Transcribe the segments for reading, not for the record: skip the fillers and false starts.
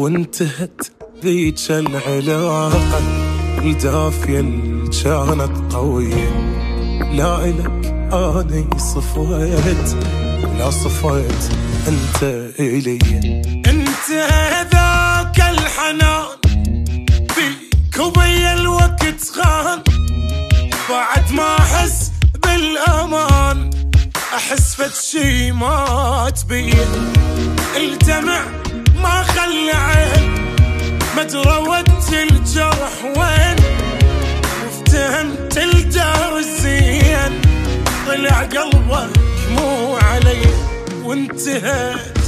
وانتهت ذيك العلاقة الدافية اللي كانت قوية. لا إلك أنا صفيت ولا صفيت أنت إلي. أنت ذاك الحنان بيك وبي الوقت خان، بعد ما أحس بالأمان أحس فد شي ما تبين. الدمع ما خلى عين، ما دروت الجرح وين، وافتهمت الدار الزين، طلع قلبك مو علي وانتهيت.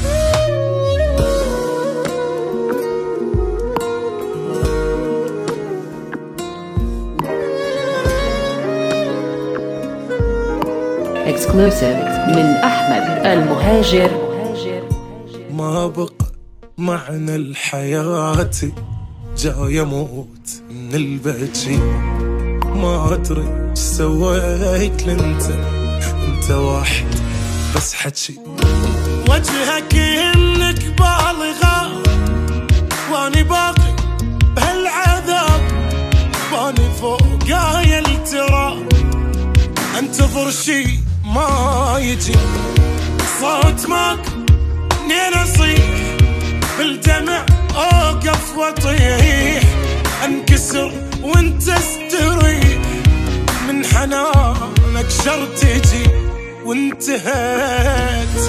Exclusive من أحمد المهاجر. ما بقى معنى الحياة، جاي أموت من البكي. ما أدري ايش سويت انت واحد بس حكي. وجهك إنك بالغة واني باقي بهالعذاب، واني فوق قايل ترى انتظر شي ما يجي. صوت ماك منين اصيح، بالدمع اوقف واطيح، انكسر وانت استريح، من حنانك شر تجي وانتهيت.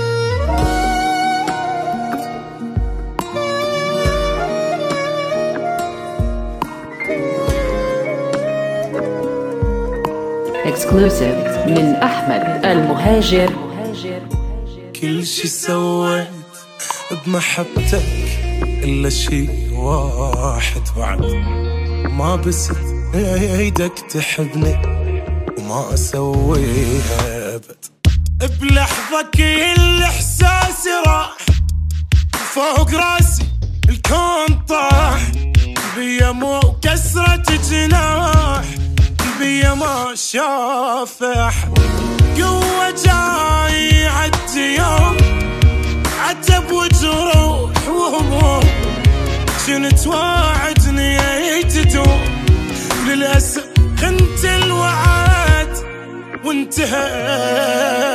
Exclusive من أحمد المهاجر. كل شي سويت بمحبتك إلا شي واحد بعد، ما بست ايدك تحبني وما اسويها ابد. بلحظة كل احساسي راح، فوق راسي الكون طاح، بيا مو كسرة جناح، بيا ما شاف احد. قوة جاي عدي يوم عتب وجروح وهموم، كنت واعدني تدوم، للأسف خنت الوعد وانتهيت.